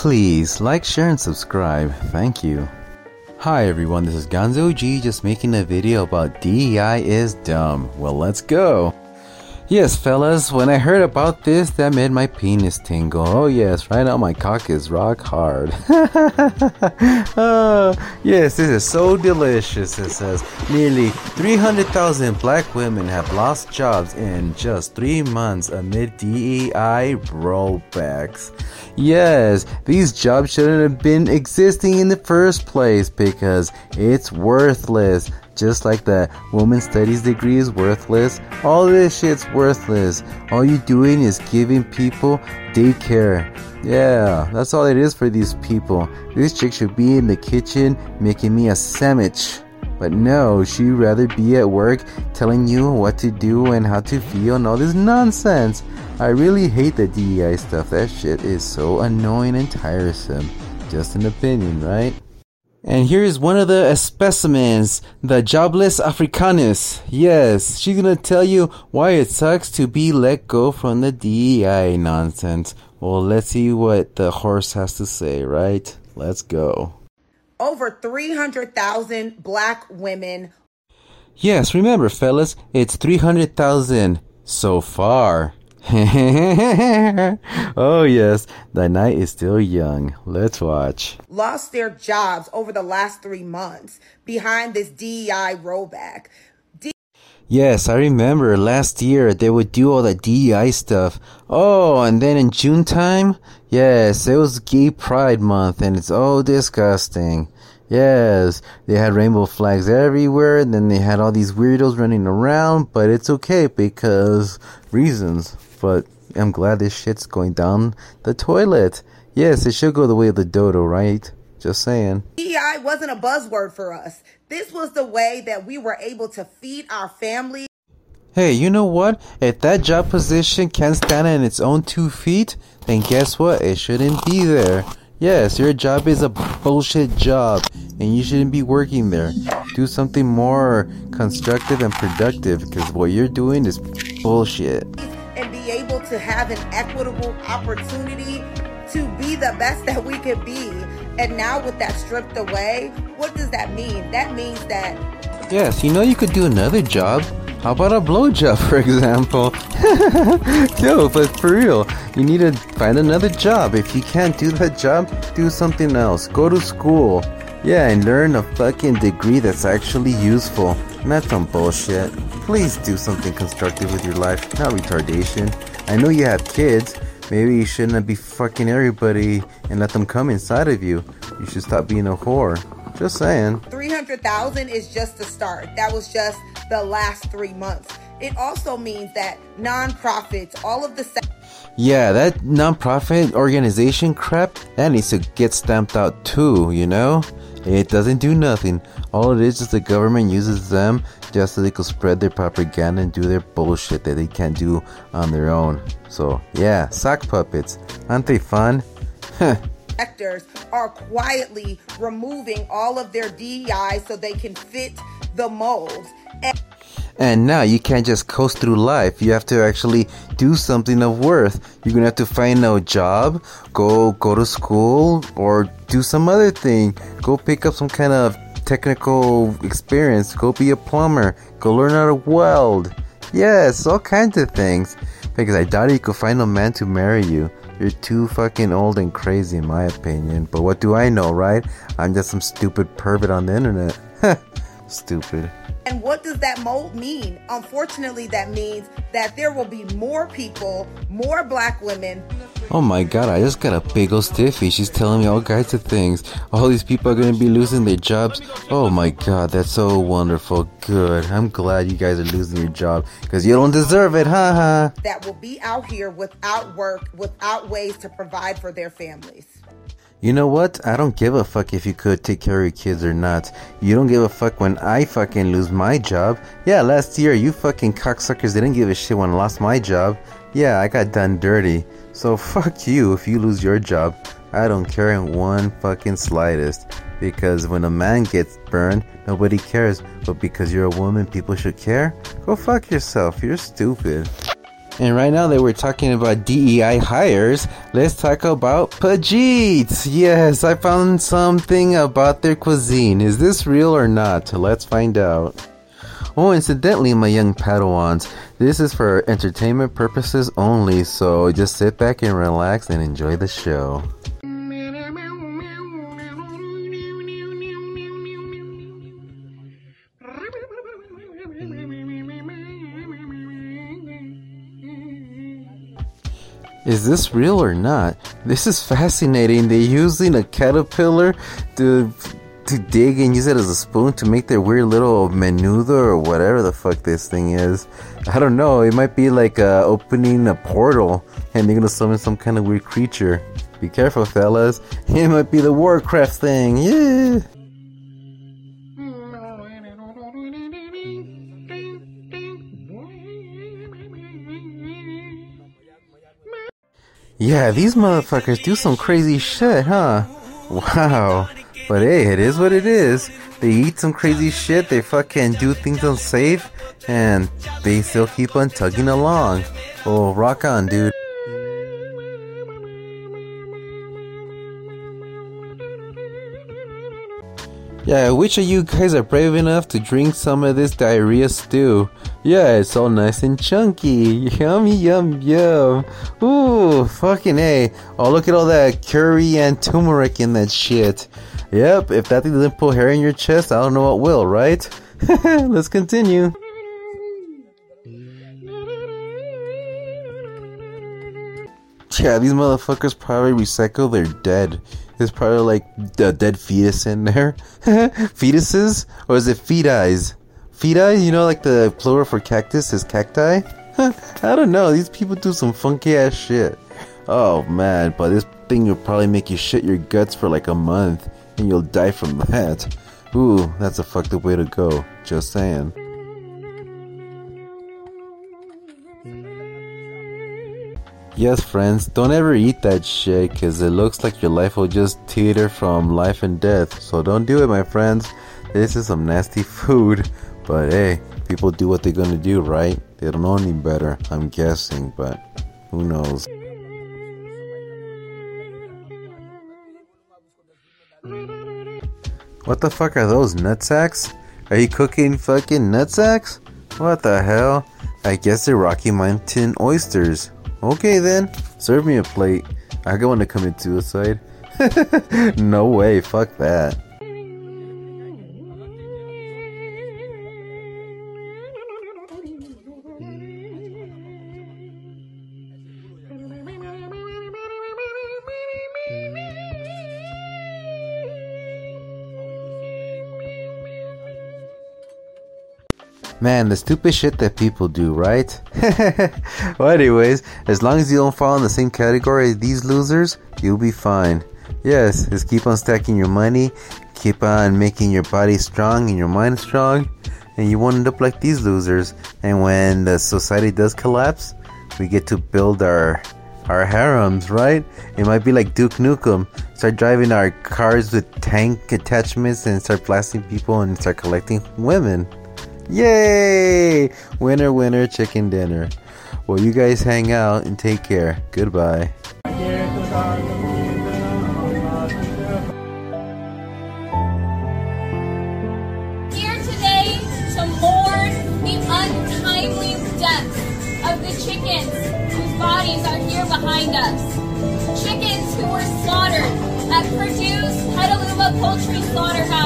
Please like, share, and subscribe. Thank you. Hi everyone, this is Gonzo G, just making a video about DEI is dumb. Well, let's go. Yes, fellas, when I heard about this, that made my penis tingle. Oh yes, right now my cock is rock hard. Yes, this is so delicious. It says nearly 300,000 black women have lost jobs in just 3 months amid DEI rollbacks. Yes, these jobs shouldn't have been existing in the first place because it's worthless. Just like the women's studies degree is worthless, all this shit's worthless. All you're doing is giving people daycare. Yeah, that's all it is for these people. This chick should be in the kitchen making me a sandwich. But no, she'd rather be at work telling you what to do and how to feel and all this nonsense. I really hate the DEI stuff. That shit is so annoying and tiresome. Just an opinion, right? And here is one of the specimens, the jobless Africanus. Yes, she's gonna tell you why it sucks to be let go from the DEI nonsense. Well, let's see what the horse has to say, right? Let's go. Over 300,000 black women. Yes, remember fellas, it's 300,000 so far. Oh yes, the night is still young. Let's watch. Lost their jobs over the last 3 months behind this DEI rollback. Yes, I remember last year they would do all the DEI stuff. Oh, and then in June time, yes, it was Gay Pride Month and it's all disgusting. Yes, they had rainbow flags everywhere and then they had all these weirdos running around, but it's okay because reasons. But I'm glad this shit's going down the toilet. Yes, it should go the way of the dodo, right? Just saying. DEI wasn't a buzzword for us. This was the way that we were able to feed our family. Hey, you know what? If that job position can't stand on its own 2 feet, then guess what? It shouldn't be there. Yes, your job is a bullshit job, and you shouldn't be working there. Do something more constructive and productive, because what you're doing is bullshit. And be able to have an equitable opportunity to be the best that we could be. And now with that stripped away, what does that mean? That means that... Yes, you know you could do another job. How about a blowjob, for example? No, but for real, you need to find another job. If you can't do that job, do something else. Go to school. Yeah, and learn a fucking degree that's actually useful. Not some bullshit. Please do something constructive with your life, not retardation. I know you have kids. Maybe you shouldn't be fucking everybody and let them come inside of you. You should stop being a whore. Just saying. 300,000 is just the start. That was just the last 3 months. It also means that nonprofits, all of the... Yeah, that nonprofit organization crap, that needs to get stamped out too, you know? It doesn't do nothing. All it is the government uses them just so they can spread their propaganda and do their bullshit that they can't do on their own. So, yeah, sock puppets. Aren't they fun? Sectors are quietly removing all of their DEI so they can fit the mold. And now you can't just coast through life. You have to actually do something of worth. You're gonna have to find a job, go to school, or do some other thing. Go pick up some kind of technical experience. Go be a plumber. Go learn how to weld. Yes, all kinds of things. Because I doubt you could find a man to marry you. You're too fucking old and crazy in my opinion. But what do I know, right? I'm just some stupid pervert on the internet. Stupid. And what does that mold mean? Unfortunately, that means that there will be more people, more black women. Oh my god, I just got a big ol' stiffy. She's telling me all kinds of things. All these people are gonna be losing their jobs. Oh my god, that's so wonderful. Good. I'm glad you guys are losing your job. Because you don't deserve it, haha. That will be out here without work, without ways to provide for their families. You know what? I don't give a fuck if you could take care of your kids or not. You don't give a fuck when I fucking lose my job. Yeah, last year you fucking cocksuckers didn't give a shit when I lost my job. Yeah, I got done dirty. So fuck you if you lose your job. I don't care in one fucking slightest. Because when a man gets burned, nobody cares. But because you're a woman, people should care? Go fuck yourself. You're stupid. And right now that we're talking about DEI hires, let's talk about Pajits. Yes, I found something about their cuisine. Is this real or not? Let's find out. Oh, incidentally, my young Padawans, this is for entertainment purposes only, so just sit back and relax and enjoy the show. Is this real or not? This is fascinating. They're using a caterpillar to dig and use it as a spoon to make their weird little menudo or whatever the fuck this thing is. I don't know. It might be like opening a portal and they're gonna summon some kind of weird creature. Be careful, fellas. It might be the Warcraft thing. Yeah. Yeah, these motherfuckers do some crazy shit, huh? Wow. But hey, it is what it is. They eat some crazy shit, they fucking do things unsafe, and they still keep on tugging along. Oh, rock on, dude. Yeah, which of you guys are brave enough to drink some of this diarrhea stew? Yeah, it's all nice and chunky. Yummy, yum, yum. Ooh, fucking A. Oh, look at all that curry and turmeric in that shit. Yep, if that thing doesn't pull hair in your chest, I don't know what will, right? Let's continue. Yeah, these motherfuckers probably recycle their dead. There's probably like a dead fetus in there. Fetuses? Or is it feti? Feti? You know, like the plural for cactus is cacti? I don't know. These people do some funky ass shit. Oh man, but this thing will probably make you shit your guts for like a month. And you'll die from that. Ooh, that's a fucked up way to go. Just saying. Yes, friends, don't ever eat that shit, cause it looks like your life will just teeter from life and death. So don't do it, my friends. This is some nasty food. But hey, people do what they're gonna do, right? They don't know any better, I'm guessing, but who knows. What the fuck are those, nutsacks? Are you cooking fucking nutsacks? What the hell? I guess they're Rocky Mountain oysters. Okay then, serve me a plate. I go want to commit suicide. No way, fuck that. Man, the stupid shit that people do, right? Well, anyways, as long as you don't fall in the same category as these losers, you'll be fine. Yes, just keep on stacking your money, keep on making your body strong and your mind strong, and you won't end up like these losers. And when the society does collapse, we get to build our harems, right? It might be like Duke Nukem. Start driving our cars with tank attachments and start blasting people and start collecting women. Yay! Winner, winner, chicken dinner. Well, you guys hang out and take care. Goodbye. Here today to mourn the untimely death of the chickens whose bodies are here behind us. Chickens who were slaughtered at Purdue's Petaluma Poultry Slaughterhouse.